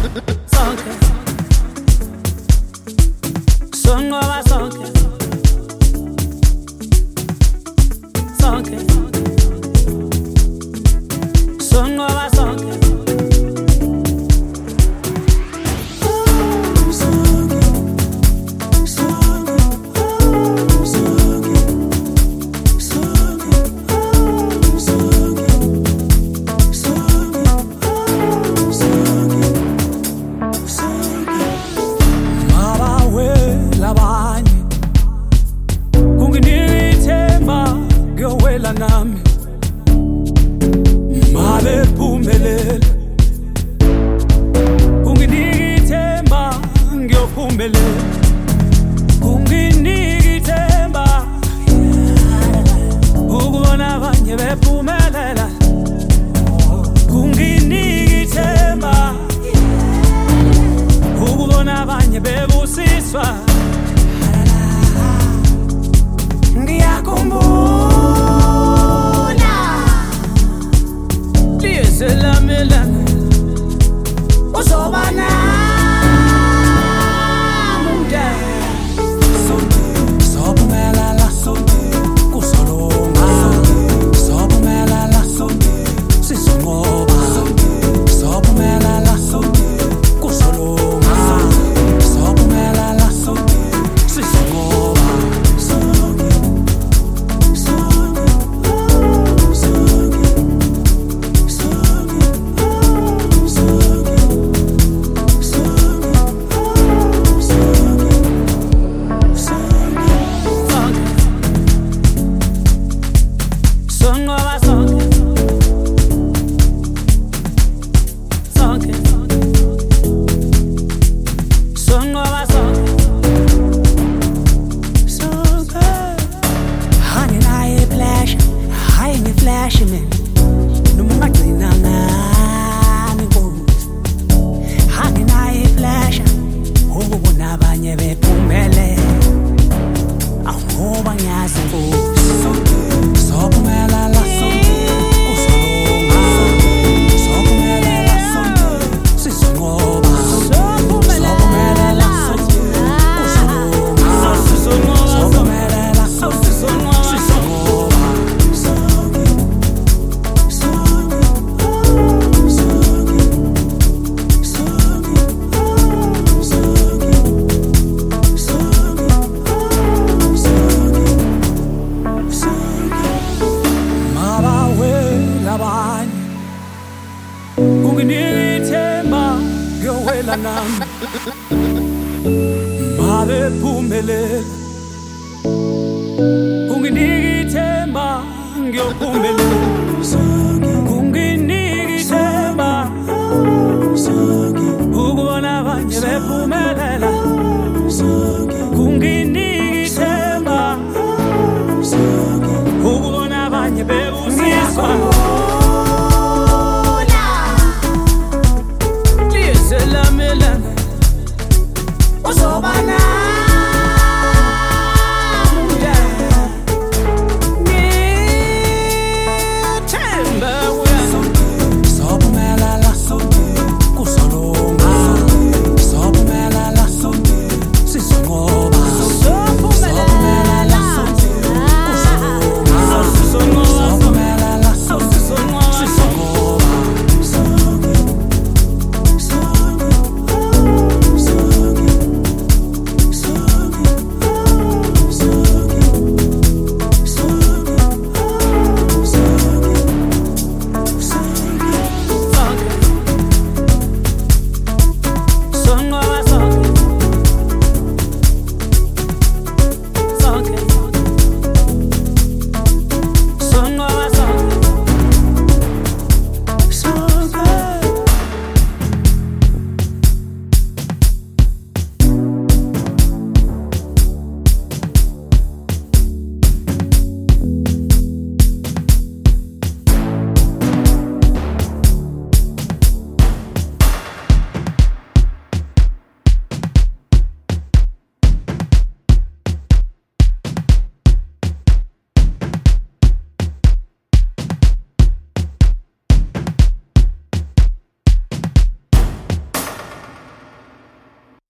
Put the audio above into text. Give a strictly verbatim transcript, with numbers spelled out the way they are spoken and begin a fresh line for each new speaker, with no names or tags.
sonke songoba sonke sonke songoba sonke nami male phumelela unginike ithemba ngiyophumelela unginike ithemba ukubona abanye bephumelela unginike ithemba ukubona abanye bebusiswa ngiyakhumbula la melana uzoba nami umda sonke sobumelala sonke kusolonga sobumelala sonke sizongoba sonke sobumelala sonke kusolonga sobumelala sonke sizongoba sonke male phumelela unginike ithemba ngiyophumelela unginike ithemba ukubona abanye bephumelela unginike ithemba ukubona abanye bebusiswa la melana uzoba